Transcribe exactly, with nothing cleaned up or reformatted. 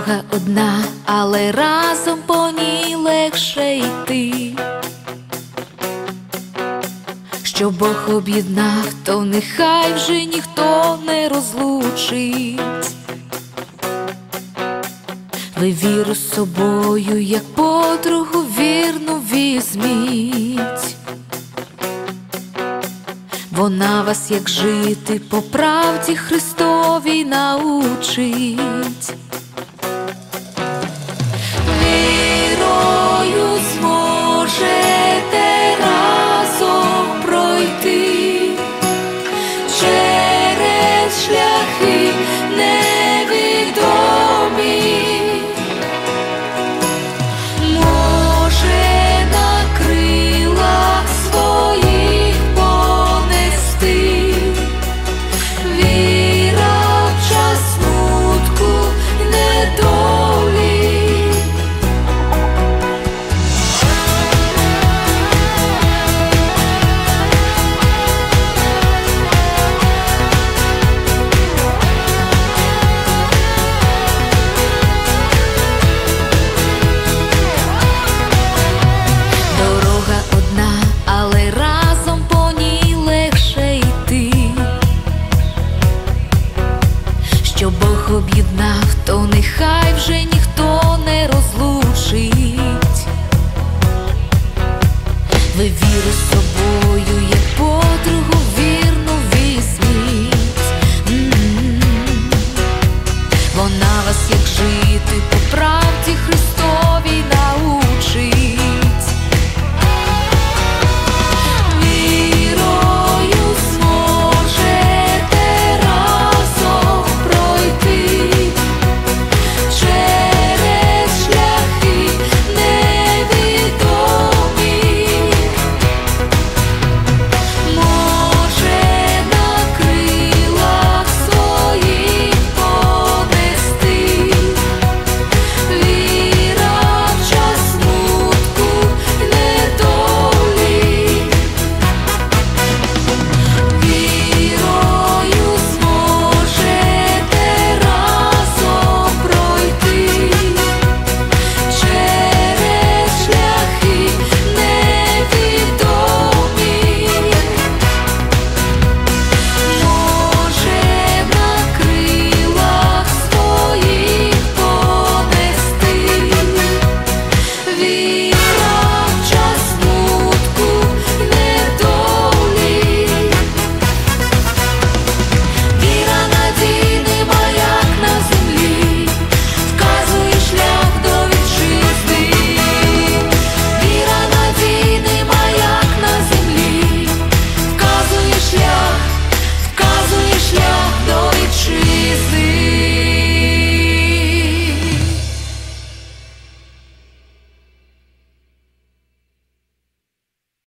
Дорога одна, але разом по ній легше йти. Що Бог об'єднав, то нехай вже ніхто не розлучить. Ви віру з собою, як подругу вірну візьміть. Вона вас, як жити по правді Христовій, научить. Вірою зможете разом пройти через шляхи не